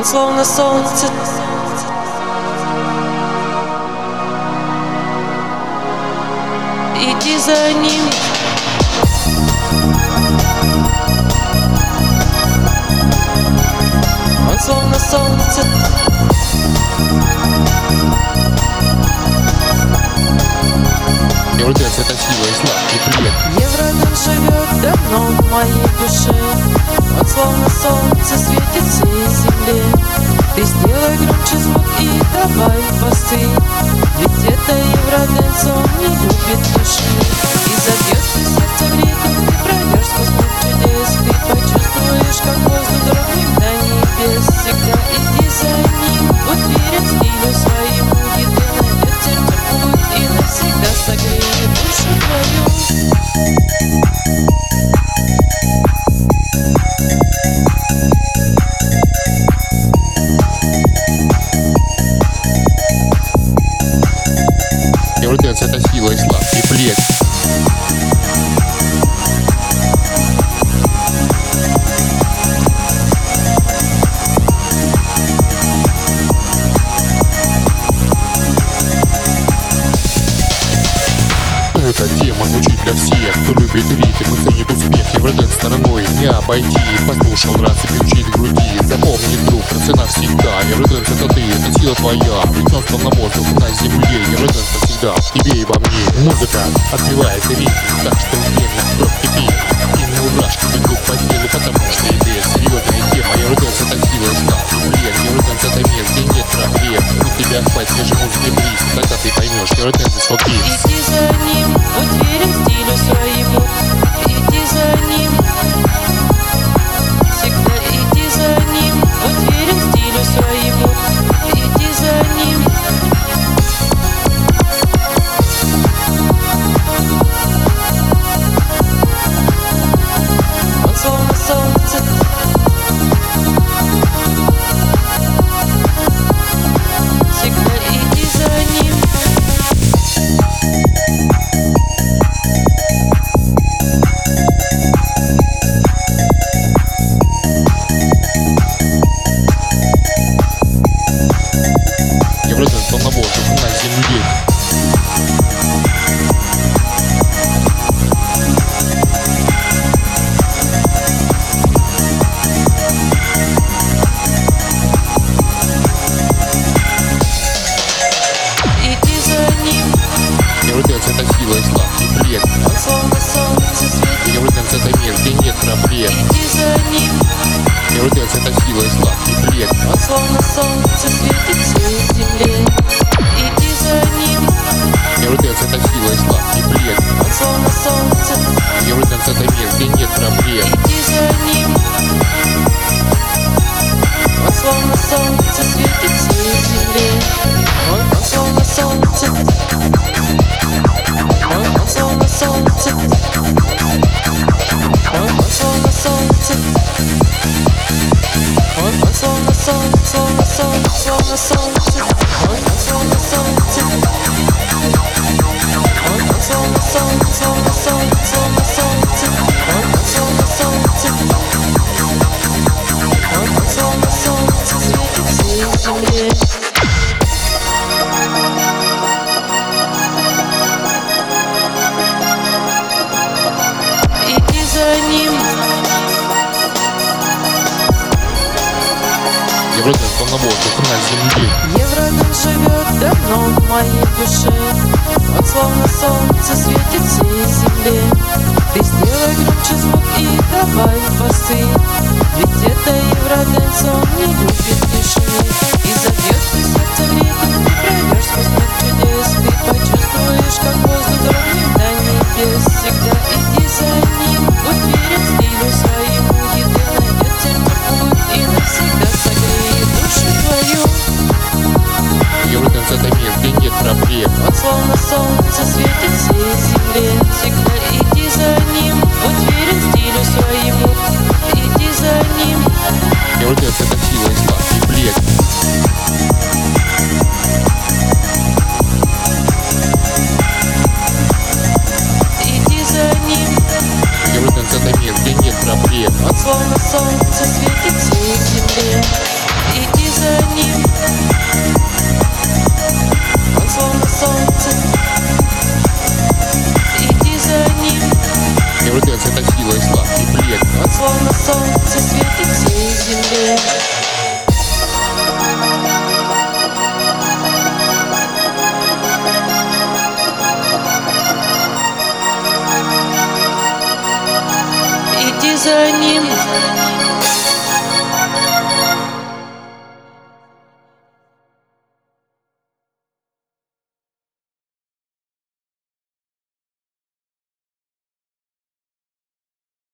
словно солнце. Иди за ним. Он словно солнце. Евродэнс — это сила и сладкий привет. Евродэнс живет давно в моей душе. Он словно солнце светит всей земле. Ты сделай громче звук и добавь басы, ведь это Евродэнс, он не любит души. И забьется сердце в ритм, ты пройдешь сквозь мир чудес. Ты почувствуешь, как воздух дрогнет до небес. Всегда иди за ним, будь верен стилю своему. Еды найдет сердце путь и навсегда согреет душу твою. Евродэнс — это сила и сладкий привет. Эта тема звучит для всех, кто любит ритм и ценит успех. Евродэнс стороной не обойти. Послушал раз и ключит к груди. Запомни, друг, цена всегда. Евродэнс — это ты, это сила твоя. Ведь он словно воздух на земле. Евродэнс навсегда в тебе и во мне. Музыка отбивает ритм, так что время кровь кипит. И на мурашки бегут по телу, потому что идея серьезная тема. Евродэнс — это сила и сладкий привет. Евродэнс — это мир, где нет проблем. У тебя хватит свежей музыки близ, тогда ты поймешь. Евродэнс — это Иди за ним, будь верен стилю своему. Иди за ним. Всегда иди за ним, будь верен стилю своему. Иди за ним. Он словно солнце. Всегда иди за ним. Евродэнс словно воздух на земле. Иди за ним. Евродэнс — это сила и сладкий привет. Он словно солнце светит. Евродэнс — это мир, где нет проблем. Иди за ним. Евродэнс — это сила и сладкий привет. Он словно солнце светит всей земле. Иди за ним. Евродэнс — это сила и сладкий привет. Он словно солнце. Евродэнс — это мир, где нет проблем. Иди за ним. Он словно солнце светит всей земле. Он словно солнце. Он словно солнце. Он словно солнце. Он словно солнце, словно солнце, словно солнце. Он словно солнце. Он словно солнце, словно солнце, словно солнце. Он словно солнце. Он словно солнце светит всей земле. Иди за ним. Евродэнс словно воздух на земле. Евродэнс живет давно в моей душе. Он словно солнце светит всей земле. Ты сделай громче звук и добавь басы, ведь это Евродэнс, он не любит тишины. И забьется сердце в ритм, ты пройдешь сквозь мир чудес. Ты почувствуешь, как воздух дрогнет до небес. Всегда иди за ним, будь верен стилю своему. Еды найдет сердце путь и навсегда согреет душу твою. Евродэнс — это мир, где нет проблем. Он словно солнце светит всей земле. Всегда иди за ним, будь верен стилю своему. Иди за ним. Евродэнс — это сила и сладкий привет. Иди за ним. Евродэнс — это мир, где нет проблем. Он словно солнце светит всей земле. Иди за ним